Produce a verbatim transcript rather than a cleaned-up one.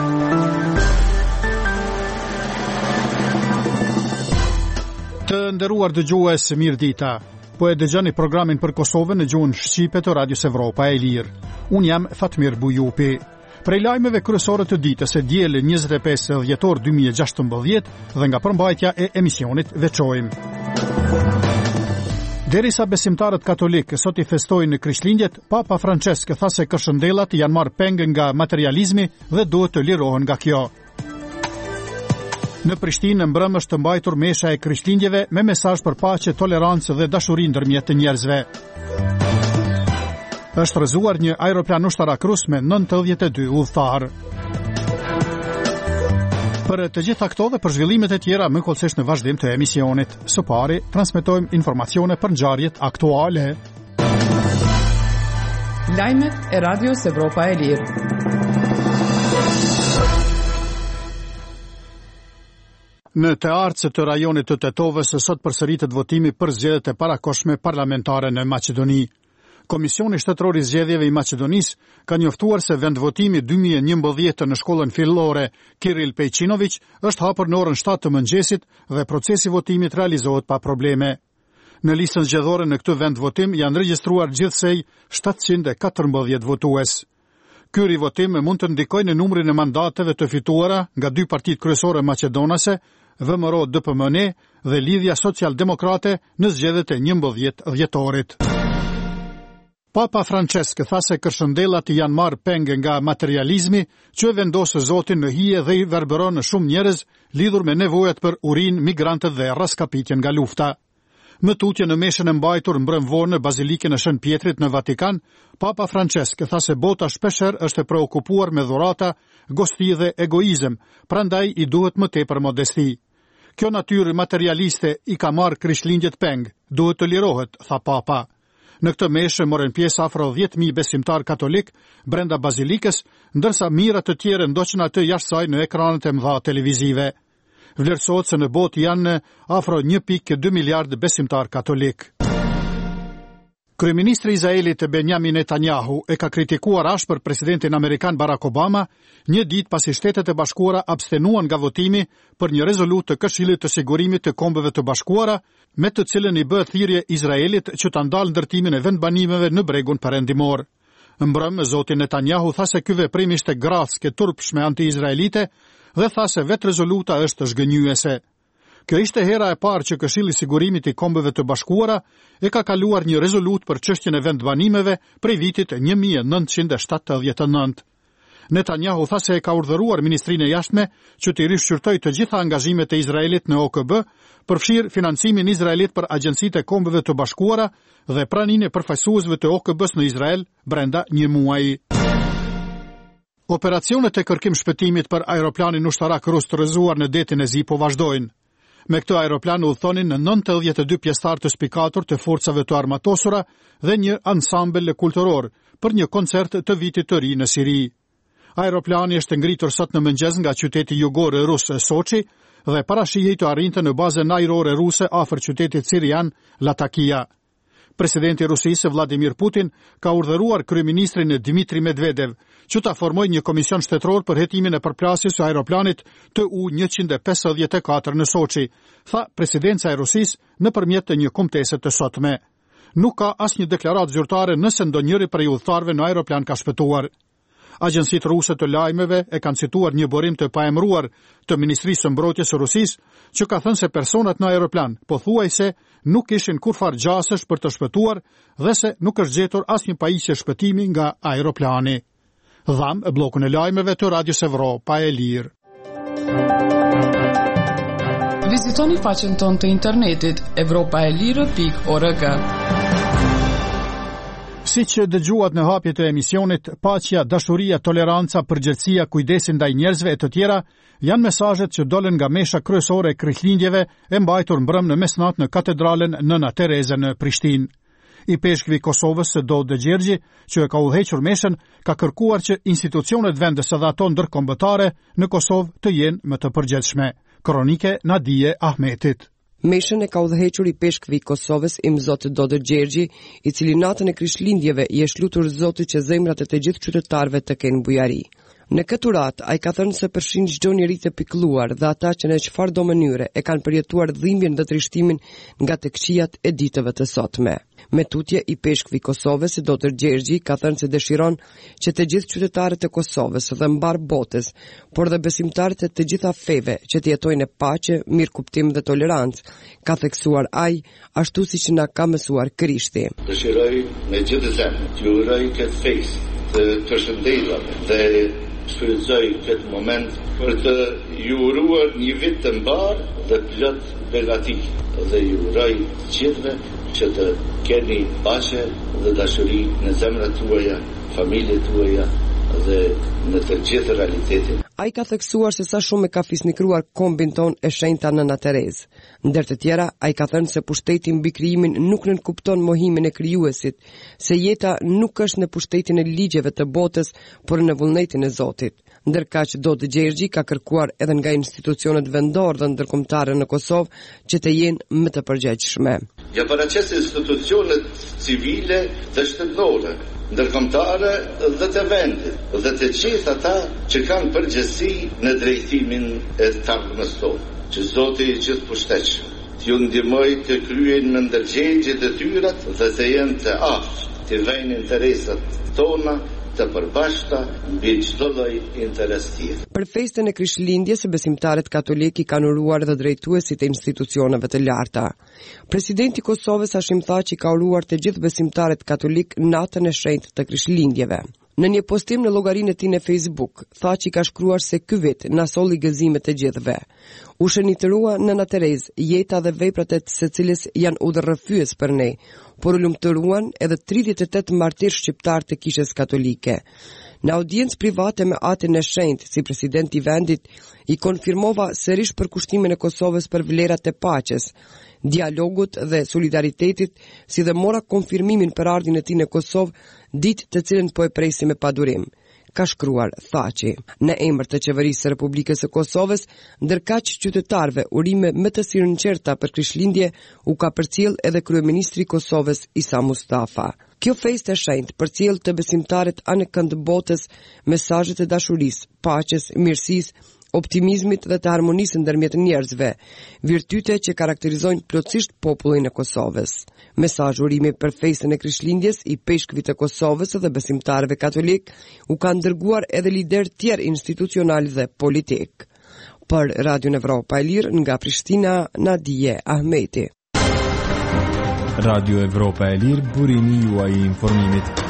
Të nderuar dëgjues, mirë dita. Po e dëgjoni programin për Kosovën në gjuhën shqipe të Radios Evropa e Lirë. Unë jam Fatmir Bujupi. Prej lajmeve kryesore të ditës e diel njëzet e pesë dhjetor dy mijë e gjashtëmbëdhjetë dhe nga përmbajtja e emisionit veçojmë. Derisa besimtarët katolik sot i festojnë në Krishtlindjet, Papa Francesc tha se këshëndellat janë marrë peng nga materializmi dhe duhet të lirohen nga kjo. Në Prishtinë në mbrëm është të mbajtur mesha e Krishtlindjeve me mesazh për paqe, tolerancë dhe dashuri ndërmjet të njerëzve. Është rrëzuar një aeroplan ushtarak rus me nëntëdhjetë e dy udhëtar. Për të gjitha këto dhe për zhvillimet e tjera më kollësisht në vazhdim të emisionit. Së pari, transmetojmë informacione për ngjarjet aktuale. Lajmet e Radios Evropa e Lirë. Në të artës të rajonit të Tetovës sot përsëritet votimi për zgjedhjet e parakohshme parlamentare në Maqedoni. Komisioni Shtetëror i Zgjedhjeve i Maqedonisë ka njoftuar se vendvotimi dy mijë e njëmbëdhjetë në shkollën fillore Kiril Pejqinović është hapur në orën shtatë të mëngjesit dhe procesi votimit realizohet pa probleme. Në listën zgjedhore në këtë vendvotim janë regjistruar gjithsej shtatëqind e katërmbëdhjetë votues. Ky rivotim mund të ndikojë në numrin e mandateve të fituara nga dy partitë kryesore maqedonase, V M R O D P M N dhe Lidhja Social-Demokrate në zgjedhjet e njëmbëdhjetë dhjetorit. Papa Francesc tha se kërshëndellat janë marrë peng nga materializmi që vendosë Zotin në hije dhe i verberon në shumë njerëz lidhur me nevojat për urinë, migrantët dhe raskapitjen nga lufta. Më tutje në meshën e mbajtur mbrëm vonë në Bazilikën e Shën Pjetrit në Vatikan, Papa Francesc tha se bota shpeshherë është e preokupuar me dhurata, gosti dhe egoizëm, prandaj i duhet më tepër modesti. Kjo natyrë materialiste i ka marrë Krishtlindjet peng, duhet të lirohet, tha Papa. Në këtë meshë morën pjesë afro dhjetë mijë besimtar katolik brenda bazilikës, ndërsa mijëra të tjerë ndoqën atë jashtë saj në ekranet e mëdha televizive. Vlerësohet se në botë janë afro një pikë dy miliard besimtar katolik. Kryeministri i Izraelit Benjamin Netanyahu e ka kritikuar ashpër presidentin amerikan Barack Obama një ditë pasi Shtetet e Bashkuara abstenuan nga votimi për një rezolutë të Këshillit të Sigurimit të Kombeve të Bashkuara, me të cilën i bëhet thirrje Izraelit që ta ndalë ndërtimin e vendbanimeve në bregun perëndimor. Mbrëm, zoti Netanyahu tha se ky veprim ishte gracke, turpshme anti-izraelite dhe tha se vetë rezoluta është zgënjyese. Kjo ishte hera e parë që Këshilli i Sigurimit i Kombeve të Bashkuara e ka kaluar një rezolutë për çështjen e vendbanimeve prej vitit një mijë e nëntëqind e shtatëdhjetë e nëntë. Netanyahu tha se e ka urdhëruar Ministrinë e Jashtme që të rishqyrtojë të gjitha angazhimet e Izraelit në O K B, përfshirë financimin Izraelit për agjencitë e Kombeve të Bashkuara dhe praninë e përfaqësuesve të O K B-s në Izrael brenda një muaji. Operacionet e kërkim shpëtimit për aeroplanin ushtarak rus të rrëzuar në detin e Zi po vazhdojnë. Me këtë aeroplan udhëtonin në nëntëdhjetë e dy pjesëtar të spikatur të forcave të armatosura dhe një ansambël kulturor për një koncert të vitit të ri në Siri. Aeroplani është ngritur sot në mëngjes nga qyteti jugor rus Soçi dhe parashihej të arrinte në bazën ajrore ruse afër qytetit sirian Latakia. Presidenti i Rusisë Vladimir Putin ka urdhëruar kryeministrin Dmitri Medvedev që ta formojë një komision shtetëror për hetimin e përplasjes së aeroplanit T U njëqind e pesëdhjetë e katër në Soçi, tha presidenca e Rusisë nëpërmjet një kumtese të sotme. Nuk ka asnjë deklaratë zyrtare nëse ndonjëri prej udhëtarëve në aeroplan ka shpëtuar. Agjencitë ruse të lajmeve e kanë cituar një burim të paemëruar të Ministrisë së Mbrojtjes së Rusisë, që ka thënë se personat në aeroplan pothuajse nuk kishin kurfar gjasësh për të shpëtuar dhe se nuk është gjetur asnjë pajisje shpëtimi nga aeroplani. Dham e bllokun e lajmeve të Radios Evropa e Lirë. Vizitoni faqen tonë të internetit evropa e lirë pikë org. Si që dëgjuat në hapje të emisionit, paqja, dashuria, toleranca, përgjegjësia, kujdesi ndaj njerëzve e të tjera janë mesazhet që dolën nga mesha kryesore e Krishtlindjeve e mbajtur mbrëm në mesnatë në katedralen Nëna Tereze në Prishtinë. I peshkvi Kosovës Dodë Gjergji, që e ka udhëhequr meshën, ka kërkuar që institucionet vendes edhe ato ndërkombëtare në Kosovë të jenë më të përgjegjshme. Kronike Nadije Ahmetit. Meshën e ka udhëhequr i peshkvi Kosovës im Zot Dodë Gjergji, i cili natën e Krishtlindjeve i është lutur Zotit që zemrat e të gjithë qytetarëve të kenë bujari. Në këtë rat, ai ka thënë se përfshin çdo njeri të pikëlluar dhe ata që në çfarëdo mënyre e kanë përjetuar dhimbjen dhe trishtimin nga të këqijat e ditëve të sotme. Me tutje i peshkëve i Kosovës, doktor Gjergji ka thënë se dëshiron që të gjithë qytetarët e Kosovës dhe mbar botës, por dhe besimtarët e të gjitha feve që të jetojnë në paqe, mirëkuptim dhe tolerancë, ka theksuar ai, ashtu siç na ka mësuar Krishti. Dëshiroj me gjithë zemrën të uroj këtë festë të përshëndetshëm dhe shfrytëzoj këtë moment për të ju uruar një vit të mbar dhe plot begati dhe ju uroj të gjithëve që të keni paqe dhe dashuri në zemrat tuaja, familjet tuaja dhe në të gjithë realitetin. Ai ka theksuar se sa shumë e ka fisnikruar kombin ton e shenjta Nëna Terezë. Ndër të tjera, ai ka thënë se pushteti mbi krijimin nuk nënkupton mohimin e krijuesit, se jeta nuk është në pushtetin e ligjeve të botës, por në vullnetin e Zotit. Ndërkaq doktor Gjergji ka kërkuar edhe nga institucionet vendore dhe ndërkombëtare në Kosovë që të jenë më të përgjegjshme. Ja paraqes institucionet civile dhe shtetërore, ndërkombëtare dhe të vendit dhe të gjithë ata që kanë përgjegjësi në drejtimin e tarmës tonë. Që Zoti i gjithë pushtetshëm t'ju ndihmoj të kryejnë me ndërgjegje detyrat dhe të jenë të aftë të vënë interesat tona të përbashkëta mbi çdo lloj interes tjetër. Për festën e Krishtlindjes, besimtarët katolik i kanë uruar dhe drejtuesit e institucioneve të larta. Presidenti i Kosovës Hashim Thaçi ka uruar të gjithë besimtarët katolik natën e shenjtë të Krishtlindjeve. Në një postim në llogarinë e tij në Facebook, Thaçi ka shkruar se ky vit na solli gëzime të gjithëve. U shënitërua Nëna Terezë, jeta dhe veprat e së cilës janë udhërrëfyes për ne, por u lumturuan edhe tridhjetë e tetë martir shqiptar të kishës katolike. Në audiencë private me atin e shenjtë, si president i vendit, i konfirmova sërish përkushtimin e Kosovës për vlerat e paqes, dialogut dhe solidaritetit, si dhe mora konfirmimin për ardhin e tij në Kosovë, ditë të cilën po e presim me padurim, ka shkruar Thaçi. Në emër të qeverisë së Republikës së Kosovës, ndërkaq qytetarëve urime më të sinqerta për Krishtlindje u ka përcjell edhe kryeministri i Kosovës Isa Mustafa. Kjo festë e shenjtë përcjell të besimtarët anë kënd botës mesazhe të dashurisë, paqes, mirësisë, optimizmit dhe të harmonisë ndërmjet njerëzve, virtyte që karakterizojnë plotësisht popullin e Kosovës. Mesazhi urimi për festën e Krishtlindjes i peshkëve të Kosovës dhe besimtarëve katolik u ka dërguar edhe lider tjerë institucional dhe politik. Për Radio Evropa e Lirë nga Prishtina, Nadije Ahmeti. Radio Evropa e Lirë, burimi juaj i informimit.